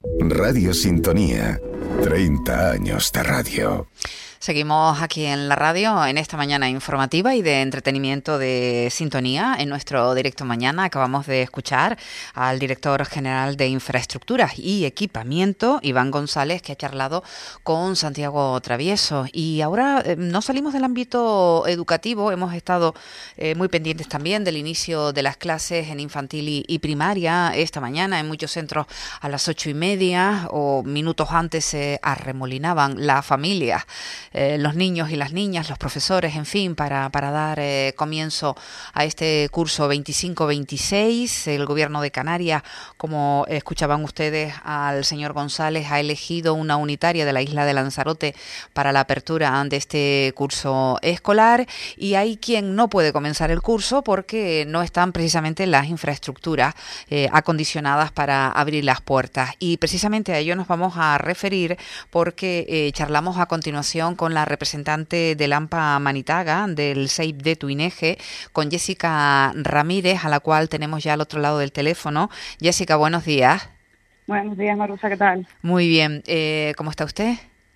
Radio Sintonía, 30 años de radio. Seguimos aquí en la radio en esta mañana informativa y de entretenimiento de Sintonía. En nuestro directo mañana acabamos de escuchar al director general de Infraestructuras y Equipamiento, Iván González, que ha charlado con Santiago Travieso. Y ahora no salimos del ámbito educativo, hemos estado muy pendientes también del inicio de las clases en infantil y primaria. Esta mañana en muchos centros a las 8:30 o minutos antes se arremolinaban las familias, los niños y las niñas, los profesores, en fin, para dar comienzo a este curso 25-26. El Gobierno de Canarias, como escuchaban ustedes al señor González, ha elegido una unitaria de la isla de Lanzarote para la apertura de este curso escolar, y hay quien no puede comenzar el curso porque no están precisamente las infraestructuras acondicionadas para abrir las puertas. Y precisamente a ello nos vamos a referir porque charlamos a continuación con la representante del AMPA Manitaga, del SEIP de Tuineje, con Jessica Ramírez, a la cual tenemos ya al otro lado del teléfono. Jessica, buenos días. Buenos días, Marusa, ¿qué tal? Muy bien. ¿Cómo está usted?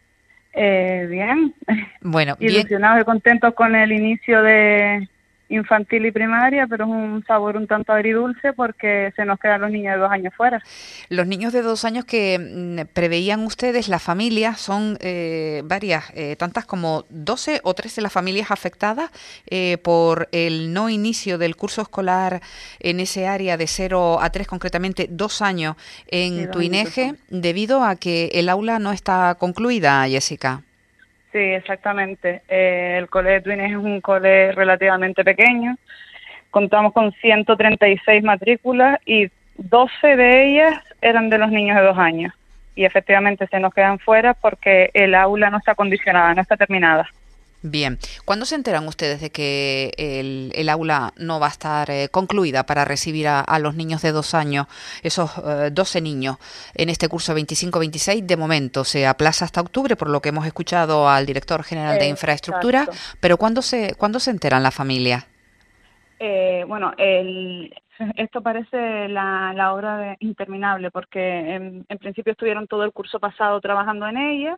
Bien. Bueno, ilusionados y contentos con el inicio de infantil y primaria, pero es un sabor un tanto agridulce porque se nos quedan los niños de 2 años fuera. Los niños de 2 años que preveían ustedes, las familias, son varias, tantas como 12 o 13 las familias afectadas por el no inicio del curso escolar en ese área de 0 a 3, concretamente 2 años en Sí, Tuineje, debido a que el aula no está concluida, Jessica. Sí, exactamente. El cole de Tuineje es un cole relativamente pequeño. Contamos con 136 matrículas y 12 de ellas eran de los niños de 2 años. Y efectivamente se nos quedan fuera porque el aula no está acondicionada, no está terminada. Bien. ¿Cuándo se enteran ustedes de que el aula no va a estar concluida para recibir a los niños de 2 años, esos 12 niños, en este curso 25-26? De momento se aplaza hasta octubre, por lo que hemos escuchado al director general de Infraestructura, pero ¿cuándo se enteran las familias? Bueno, esto parece la obra interminable, porque en principio estuvieron todo el curso pasado trabajando en ella.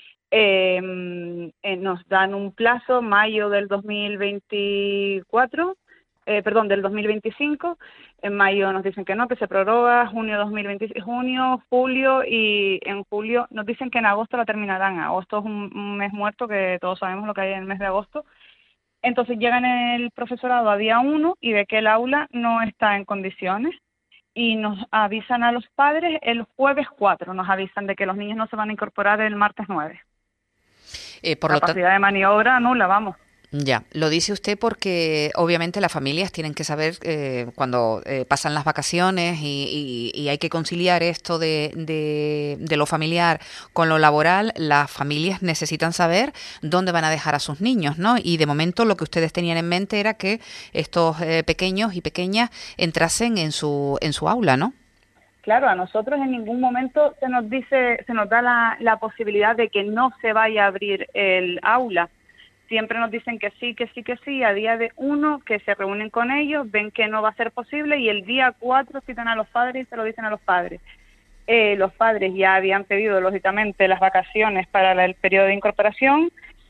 Nos dan un plazo, mayo del 2024, del 2025. En mayo nos dicen que no, que se prorroga, junio, julio, y en julio nos dicen que en agosto la terminarán. Agosto es un mes muerto, que todos sabemos lo que hay en el mes de agosto. Entonces llegan el profesorado a día 1 y ve que el aula no está en condiciones, y nos avisan a los padres el jueves 4, nos avisan de que los niños no se van a incorporar el martes 9. Capacidad de maniobra nula, vamos. Ya, lo dice usted porque obviamente las familias tienen que saber cuando pasan las vacaciones y hay que conciliar esto de lo familiar con lo laboral. Las familias necesitan saber dónde van a dejar a sus niños, ¿no? Y de momento lo que ustedes tenían en mente era que estos pequeños y pequeñas entrasen en su aula, ¿no? Claro, a nosotros en ningún momento se nos da la posibilidad de que no se vaya a abrir el aula. Siempre nos dicen que sí, que sí, que sí. A día de 1, que se reúnen con ellos, ven que no va a ser posible, y el día 4 citan a los padres y se lo dicen a los padres. Los padres ya habían pedido, lógicamente, las vacaciones para el periodo de incorporación.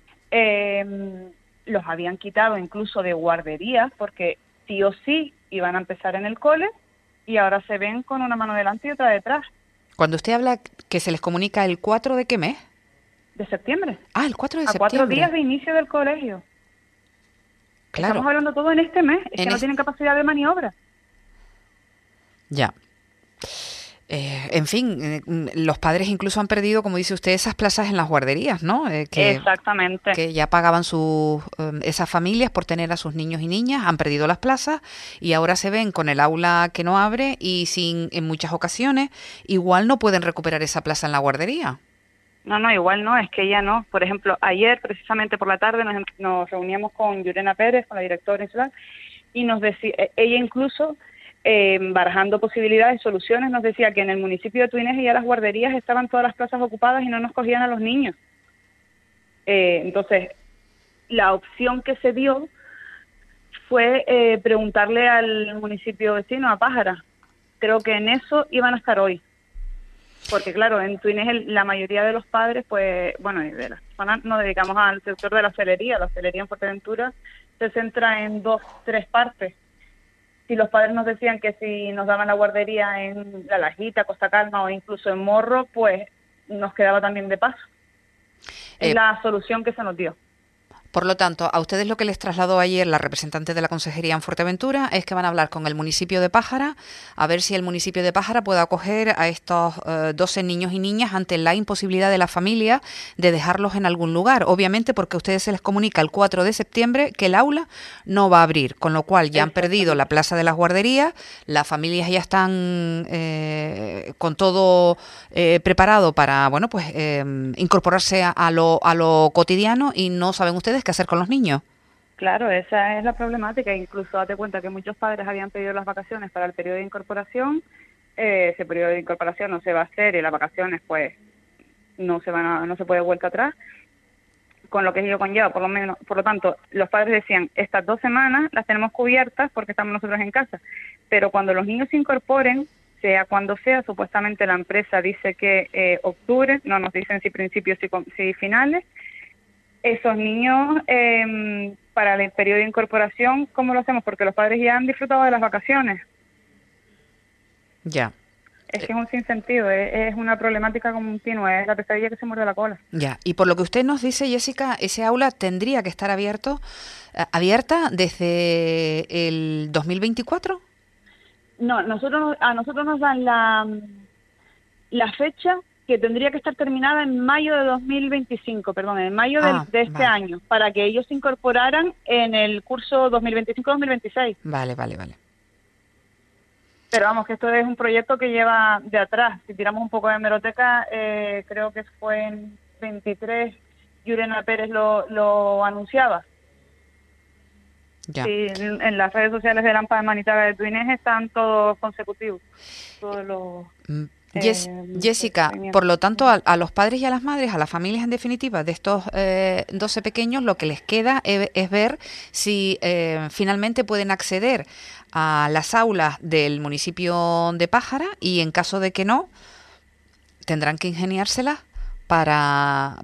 Los habían quitado incluso de guarderías, porque sí o sí iban a empezar en el cole, y ahora se ven con una mano delante y otra detrás. Cuando usted habla que se les comunica el 4 ¿de qué mes? De septiembre. Ah, el 4 de septiembre. A 4 días de inicio del colegio. Claro. Estamos hablando todo en este mes, es que no tienen capacidad de maniobra. Ya. En fin, los padres incluso han perdido, como dice usted, esas plazas en las guarderías, ¿no? Exactamente. Que ya pagaban esas familias por tener a sus niños y niñas, han perdido las plazas y ahora se ven con el aula que no abre y en muchas ocasiones igual no pueden recuperar esa plaza en la guardería. No, igual no, es que ya no. Por ejemplo, ayer, precisamente por la tarde, nos reuníamos con Yurena Pérez, con la directora y nos decía, ella incluso, barajando posibilidades y soluciones, nos decía que en el municipio de Tuineje ya las guarderías estaban todas las plazas ocupadas y no nos cogían a los niños. Entonces, la opción que se dio fue preguntarle al municipio vecino, a Pájara. Creo que en eso iban a estar hoy. Porque claro, en Túnez la mayoría de los padres, pues, bueno, y de las personas nos dedicamos al sector de la hostelería. La hostelería en Fuerteventura se centra en 2, 3 partes. Si los padres nos decían que si nos daban la guardería en La Lajita, Costa Calma o incluso en Morro, pues nos quedaba también de paso. Es la solución que se nos dio. Por lo tanto, a ustedes lo que les trasladó ayer la representante de la Consejería en Fuerteventura es que van a hablar con el municipio de Pájara a ver si el municipio de Pájara puede acoger a estos 12 niños y niñas ante la imposibilidad de la familia de dejarlos en algún lugar. Obviamente porque a ustedes se les comunica el 4 de septiembre que el aula no va a abrir, con lo cual ya han perdido la plaza de las guarderías, las familias ya están con todo preparado para, bueno, pues incorporarse a lo cotidiano y no saben ustedes qué hacer con los niños. Claro, esa es la problemática. Incluso date cuenta que muchos padres habían pedido las vacaciones para el periodo de incorporación. Ese periodo de incorporación no se va a hacer y las vacaciones pues no se puede vuelta atrás, con lo que ello conlleva. Por lo tanto, los padres decían, estas 2 semanas las tenemos cubiertas porque estamos nosotros en casa, pero cuando los niños se incorporen, sea cuando sea, supuestamente la empresa dice que octubre, no nos dicen si principios, si finales. Esos niños, para el periodo de incorporación, ¿cómo lo hacemos? Porque los padres ya han disfrutado de las vacaciones. Ya. Es que es un sinsentido, es una problemática continua, es la pesadilla que se muerde la cola. Ya, y por lo que usted nos dice, Jessica, ese aula tendría que estar abierta desde el 2024. No, a nosotros nos dan la fecha que tendría que estar terminada en mayo de 2025, perdón, en mayo de este año, para que ellos se incorporaran en el curso 2025-2026. Vale. Pero vamos, que esto es un proyecto que lleva de atrás. Si tiramos un poco de hemeroteca, creo que fue en 23, Yurena Pérez lo anunciaba. Ya. Sí, en las redes sociales de Lampa de Manitaga de Túnez están todos consecutivos, todos los... Jessica, por lo tanto, a los padres y a las madres, a las familias en definitiva de estos 12 pequeños, lo que les queda es ver si finalmente pueden acceder a las aulas del municipio de Pájara y en caso de que no, tendrán que ingeniárselas para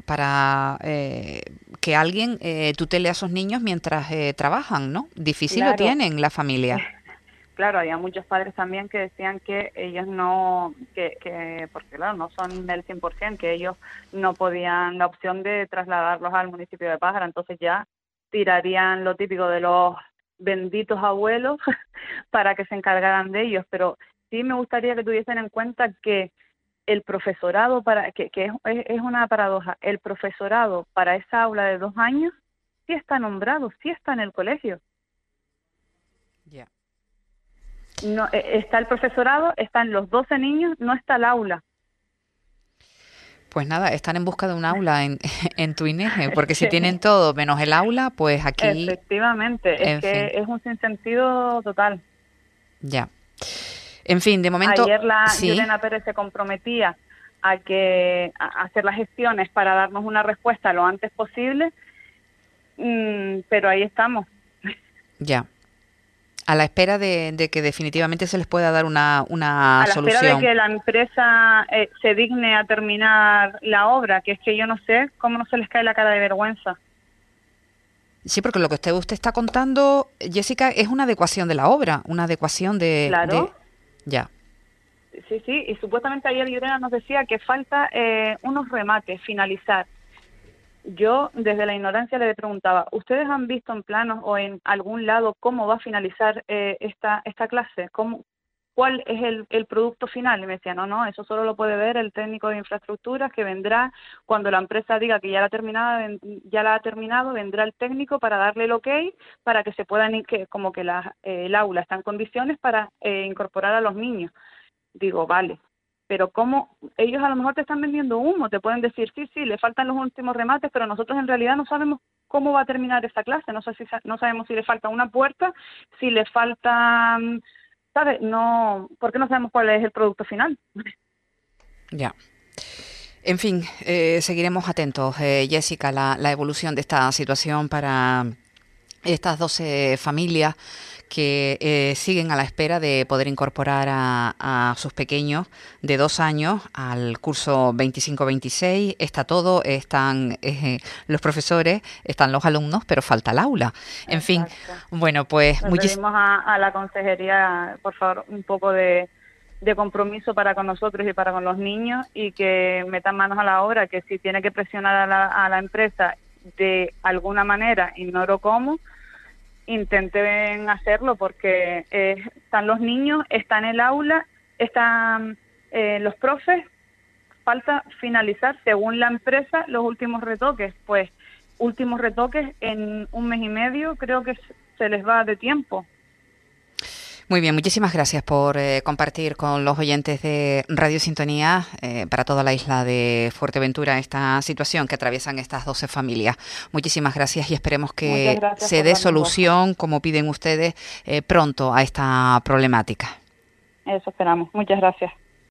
que alguien tutele a sus niños mientras trabajan, ¿no? Difícil Claro. Lo tienen la familia. Claro, había muchos padres también que decían que ellos no, porque claro, no son del 100%, que ellos no podían la opción de trasladarlos al municipio de Pájara, entonces ya tirarían lo típico de los benditos abuelos para que se encargaran de ellos, pero sí me gustaría que tuviesen en cuenta que el profesorado, que es una paradoja, el profesorado para esa aula de 2 años sí está nombrado, sí está en el colegio. Ya. No, está el profesorado, están los 12 niños, no está el aula. Pues nada, están en busca de un aula en Tuineje, porque si tienen todo menos el aula, pues aquí... Efectivamente, es un sinsentido total. Ya. En fin, de momento... Ayer ¿sí? Yurena Pérez se comprometía a hacer las gestiones para darnos una respuesta lo antes posible, pero ahí estamos. Ya. A la espera de que definitivamente se les pueda dar una solución. A la espera de que la empresa se digne a terminar la obra, que es que yo no sé cómo no se les cae la cara de vergüenza. Sí, porque lo que usted está contando, Jessica, es una adecuación de la obra, una adecuación de... Claro. Ya. Sí, y supuestamente ayer Yurena nos decía que falta unos remates, finalizar. Yo, desde la ignorancia, le preguntaba, ¿ustedes han visto en planos o en algún lado cómo va a finalizar esta clase? ¿Cuál es el producto final? Y me decía, no, eso solo lo puede ver el técnico de infraestructuras, que vendrá cuando la empresa diga que ya la ha terminado, vendrá el técnico para darle el ok, para que se puedan, como que el aula está en condiciones para incorporar a los niños. Digo, vale. Pero cómo ellos a lo mejor te están vendiendo humo, te pueden decir, sí, le faltan los últimos remates, pero nosotros en realidad no sabemos cómo va a terminar esta clase, no sabemos si le falta una puerta, si le falta, ¿sabes? No, porque no sabemos cuál es el producto final. Ya. En fin, seguiremos atentos, Jessica, la evolución de esta situación para estas 12 familias que siguen a la espera de poder incorporar a sus pequeños de 2 años al curso 25-26. Está todo, están los profesores, están los alumnos, pero falta el aula. En Exacto. fin, bueno, pues Le pedimos a la consejería, por favor, un poco de compromiso para con nosotros y para con los niños, y que metan manos a la obra, que si tiene que presionar a la empresa de alguna manera, ignoro cómo, intenten hacerlo, porque están los niños, está en el aula, están los profes, falta finalizar según la empresa los últimos retoques. Pues últimos retoques en 1 mes y medio, creo que se les va de tiempo. Muy bien, muchísimas gracias por compartir con los oyentes de Radio Sintonía para toda la isla de Fuerteventura esta situación que atraviesan estas 12 familias. Muchísimas gracias y esperemos que se dé solución, como piden ustedes, pronto a esta problemática. Eso esperamos. Muchas gracias.